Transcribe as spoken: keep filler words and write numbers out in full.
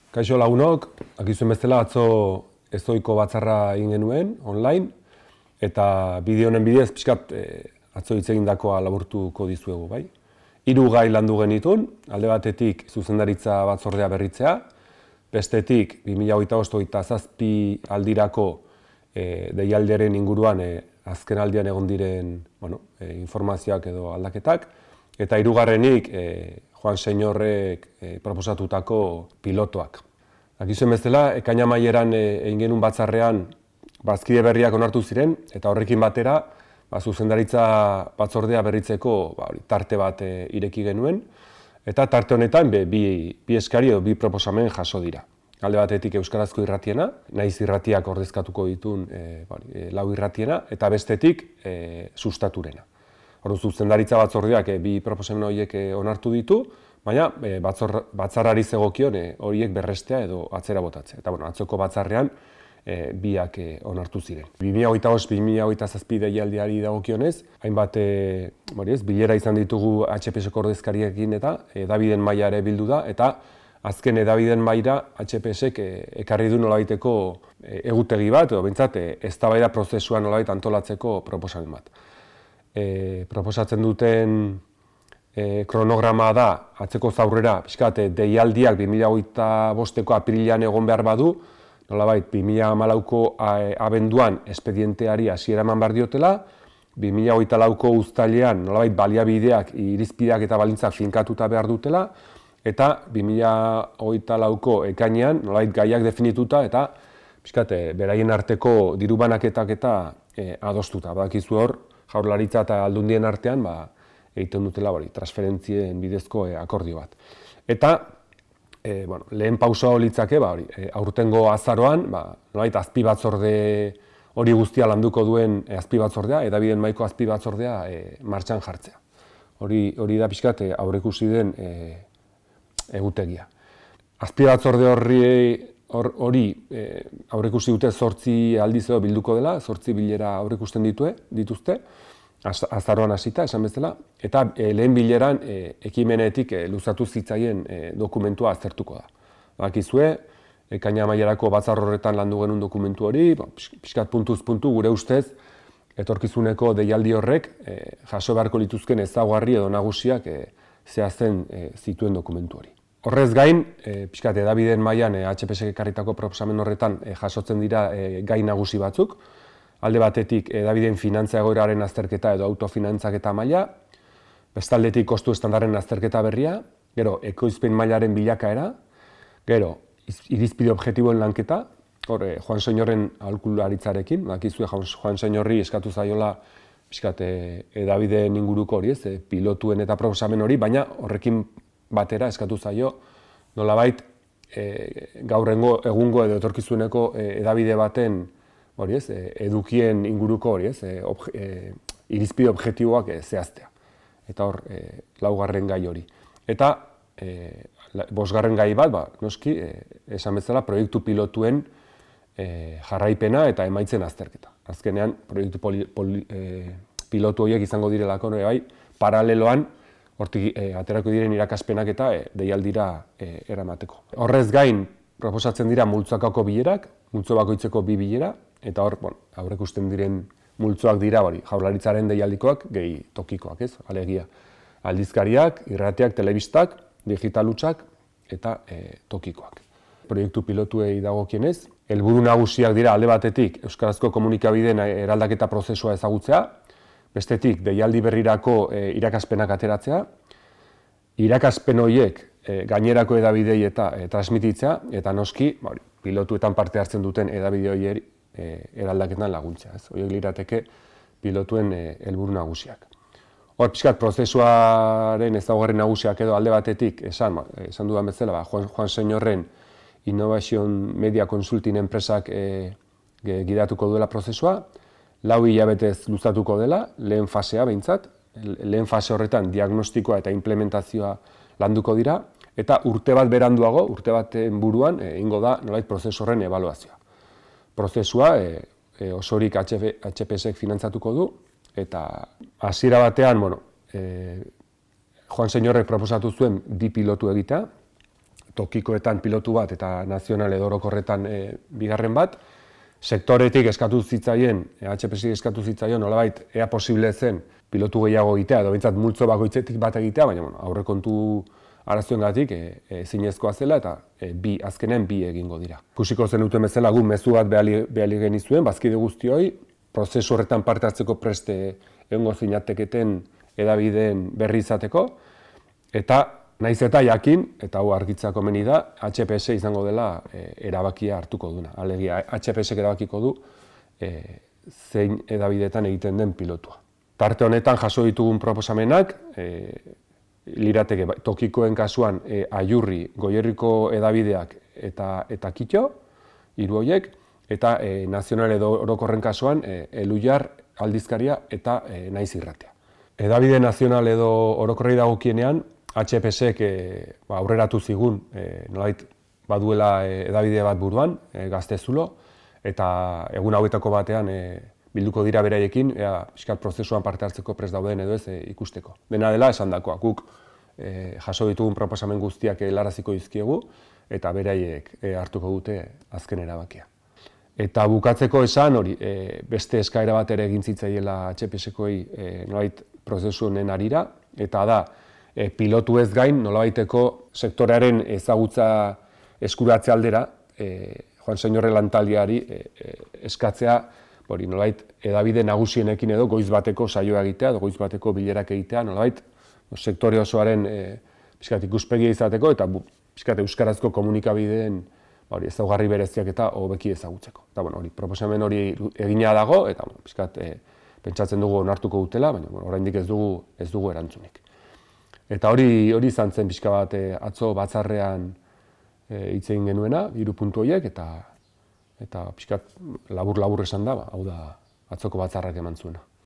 Kaixo lagunok, akizuen bezala atzo ezoiko batzarra egin genuen, online, eta bideo honen bidez, pixkat, atzo hitz egindakoa laburtuko dizuegu, bai. Hiru gai landu genitun, alde batetik zuzendaritza batzordea berritzea, bestetik bi mila hogeita bost hogeita zazpi aldirako deialdiaren inguruan azken aldian egon diren informazioak edo aldaketak, eta hirugarrenik Juan Señorrek proposatutako pilotoak. Akizuen bezala, ekaina amaieran egin genuen batzarrean bazkide berriak onartu ziren, eta horrekin batera zuzendaritza batzordea berritzeko tarte bat ireki genuen, eta tarte honetan bi eskari edo bi proposamen jaso dira. Alde batetik euskarazko irratiena, naiz irratiak ordezkatuko ditun lau irratiena, eta bestetik sustaturena. Hor zuzendaritza batzordeak bi proposamen horiek onartu ditu, baina batzarrari zegokion horiek berrestea edo atzera botatzea. Eta atzoko batzarrean biak onartu ziren. bi mila hogeita bost bi mila hogeita zazpi deialdiari dagokionez, hainbat bilera izan ditugu H P Seko ordezkariekin eta edabideen maila ere bildu da, eta azken edabideen maila H P Sek ekarri du nolabaiteko egutegi bat, edo behintzat eztabaida prozesua nolabait antolatzeko proposamen bat. Proposatzen duten kronograma da, atzeko zaurrera, pixkat, deialdiak bi mila hogeita bosteko apirilean egon behar badu, nolabait, bi mila hamalauko abenduan espedienteari hasiera eman behar diotela, bi mila hogeita lauko uztailean nolabait baliabideak, irizpideak eta balintzak finkatuta behar dutela, eta bi mila hogeita lauko ekainean nolabait gaiak definituta eta pixkat, beraien arteko diru banaketak eta adostuta. Badakizu hor, Jaurlaritza eta Aldundien artean egiten dutela transferentzien bidezko akordio bat. Eta lehen pausoa litzake aurtengo azaroan azpi batzorde hori guztia landuko duen azpi batzordea, edabideen mahaiko azpi batzordea martxan jartzea. Hori da pixkat aurreikusi den egutegia. Azpi batzorde hori aurreikusi dute zortzi aldiz edo bilduko dela, zortzi bilera aurreikusten dituzte, azaroan hasita, esan bezala, eta lehen bileran ekimenetik luzatu zitzaien dokumentua aztertuko da. Bakizue, ekaina amaierako batzar horretan landu genuen dokumentu hori, pixkat puntuz puntu gure ustez, etorkizuneko deialdi horrek jaso beharko lituzken ezaugarri edo nagusiak zehazten zituen dokumentu hori. Horrez gain, pixkat edabideen mailan H P Sek ekarritako proposamen horretan jasotzen dira gai nagusi batzuk. Alde batetik edabideen finantza egoeraren azterketa edo autofinantzaketa maila, bestaldetik kostu estandarren azterketa berria, gero ekoizpen mailaren bilakaera, gero irizpide objektiboen lanketa, hor Juan Señorren aholkularitzarekin, bakizue Juan Señorri eskatu zaiola pixkat edabideen inguruko hori, pilotuen eta proposamen hori, baina horrekin batera eskatu zaio nolabait gaur egungo edo etorkizuneko edabide baten edukien inguruko hori, irizpide objektiboak zehaztea. Eta hor, laugarren gai hori. Eta bosgarren gai bat, noski, esan bezala, proiektu pilotuen jarraipena eta emaitzen azterketa. Azkenean, proiektu pilotu horiek izango direlako, bai, paraleloan, hortik aterako diren irakaspenak eta deialdira eramateko. Horrez gain, proposatzen dira multzoakako bilerak, multzo bakoitzeko bi bilera, eta hor, aurreikusten diren multzoak dira Jaurlaritzaren deialdikoak gehi tokikoak, ez? Alegia, aldizkariak, irratiak, telebistak, digitalutxak eta tokikoak. Proiektu pilotuei dagokienez, helburu nagusiak dira alde batetik euskarazko komunikabideen eraldaketa prozesua ezagutzea, bestetik deialdi berrirako irakaspenak ateratzea, irakaspen horiek gainerako edabidei eta transmititzea, eta noski pilotuetan parte hartzen duten edabide horiek eraldaketan laguntzea. Horiek lirateke pilotuen helburu nagusiak. Hor, pixkat, prozesuaren ezaugarri nagusiak edo alde batetik, esan dudan bezala, Juan Señorren Innovation Media Consulting enpresak gidatuko duela prozesua, lau hilabetez luzatuko dela, lehen fasea behintzat, lehen fase horretan diagnostikoa eta implementazioa landuko dira, eta urte bat beranduago, urte baten buruan, egingo da nolait prozesu horren ebaluazioa. Prozesua osorik H P Sek finantzatuko du, eta hasiera batean, Juan Señorrek proposatu zuen bi pilotu egitea, tokikoetan pilotu bat eta nazional edo orokorretan e, bigarren bat. Sektoretik eskatu zitzaien, H P S eskatu zitzaien, nolabait ea posible zen pilotu gehiago egitea, edo behintzat multzo bakoitzetik bat egitea, baina bueno, aurrekontu arazoengatik ezinezkoa zela eta e, bi azkenen bi egingo dira. Ikusiko zenuten bezala gu mezu bat behali, behali genizuen, bazkide guztioi, prozesu horretan parte hartzeko preste egongo zinateketen edabideen berri izateko, eta naiz eta jakin, eta hau argitzea komeni da, H P S izango dela e, erabakia hartuko duna. Alegia, H P S erabakiko du e, zein edabideetan egiten den pilotua. Tarte honetan jaso ditugun proposamenak, e, lirateke tokikoen kasuan e, Aiurri, Goierriko edabideak eta, eta Kitxo, hiru horiek, eta e, nazional edo orokorren kasuan e, Eluyar, Aldizkaria eta e, Naiz Irratia. Edabide nazional edo orokorrei dagokienean, H P Sek e, ba, aurreratu zigun, e, nolait baduela e, edabide bat buruan, e, Gaztezulo, eta egun hauetako batean e, bilduko dira beraiekin, ea pixkat prozesuan parte hartzeko prest dauden edo ez e, ikusteko. Dena dela esan dakoa, guk e, jaso ditugun proposamen guztiak helaraziko dizkiegu, eta beraiek e, hartuko dute azken erabakia. Eta bukatzeko esan hori, e, beste eskaera bat ere egin zitzaiela H P Sekoi e, nolabait prozesu honen harira, eta da, e, pilotu ez gain, nolabaiteko sektorearen ezagutza eskuratze aldera, e, Juan Señorre Lantaldiari e, e, eskatzea, hori nolabait edabide nagusienekin edo goiz bateko saioa egitea, edo goiz bateko bilerak egitea, nolabait sektore osoaren e, pixkat ikuspegia izateko, eta bu, pixkat euskarazko komunikabideen hori ezaugarri bereziak eta hobeki ezagutzeko. Eta bueno, hori proposamen hori egina dago, eta bueno, pixkat e, pentsatzen dugu onartuko dutela, baina bueno, oraindik ez dugu ez dugu erantzunik. Eta hori hori izan zen pixka bat e, atzo batzarrean hitz egin genuena, hiru puntu horiek, eta eta pixkat labur-labur esan da, hau da atzoko batzarrak eman zuena.